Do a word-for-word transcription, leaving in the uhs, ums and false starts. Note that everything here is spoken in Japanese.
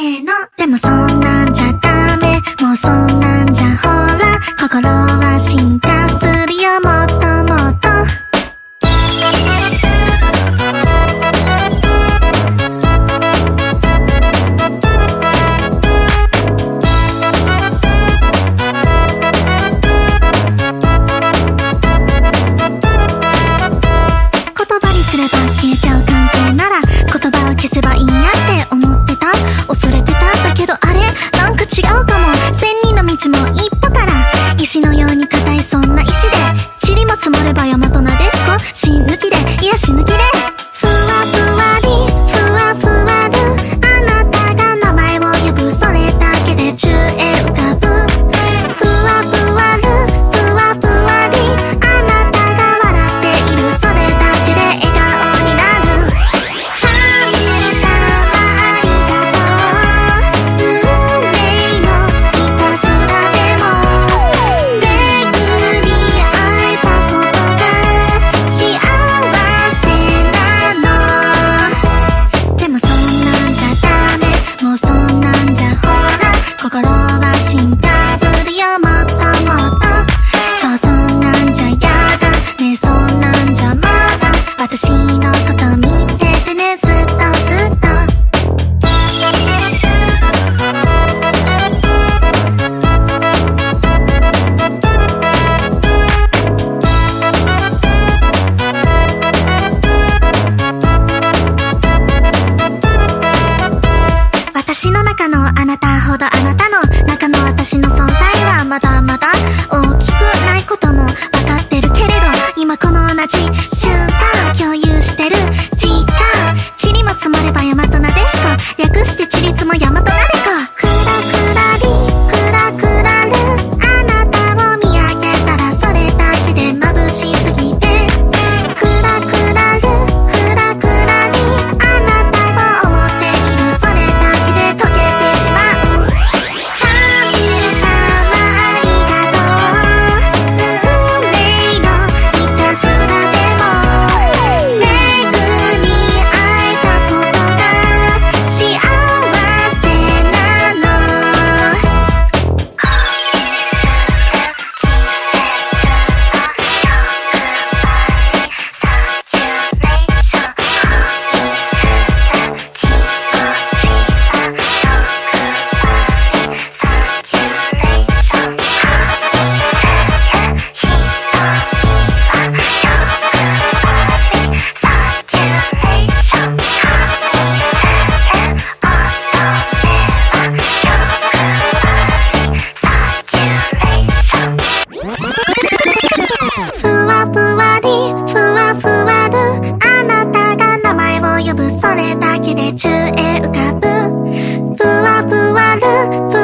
ーの。でもそんなんじゃダメ、もうそんなんじゃほら、心は進化するよ、もっともっと。消えちゃう関係なら言葉を消せばいいやって思ってた、恐れてた。だけどあれなんか違うかも。千人の道も一歩から、石のように硬いそんな石で、塵も積もれば山となでしこ。死抜きでいや死抜きで、ふわふわりふわふわる、あなたが名前を呼ぶ、それだけで宙へ浮かぶ。ふわふわるふわふわり、あなたが笑っている、それだけで笑顔になる。神様ありがとう、運命のいたずらでも巡り会えたことが幸せなの。でもそんなんじゃダメ、もうそんなんじゃほら、心は進化するよ、もっともっと。そう、そんなんじゃやだね、そんなんじゃまだ私のこと見ててね、ずっとずっと。私の中のあなたほどあなたの中の私の存在はまだまだ大きくないことも分かってるけれど、今この同じ瞬間共有してる時間、塵も積もれば山となでしこ、略して塵積も山となでこ。クラクラリクラクラル、あなたを見上げたらそれだけで眩しすぎて、クラクラルクラクラリ、あなたを思っている、それだけで溶けてしまう。神様ありがとう、運命のいたずらでも巡り会えたことが幸せなの。ふわふわりふわふわる、あなたが名前を呼ぶ、それだけで宙へ浮かぶ。ふわふわるふ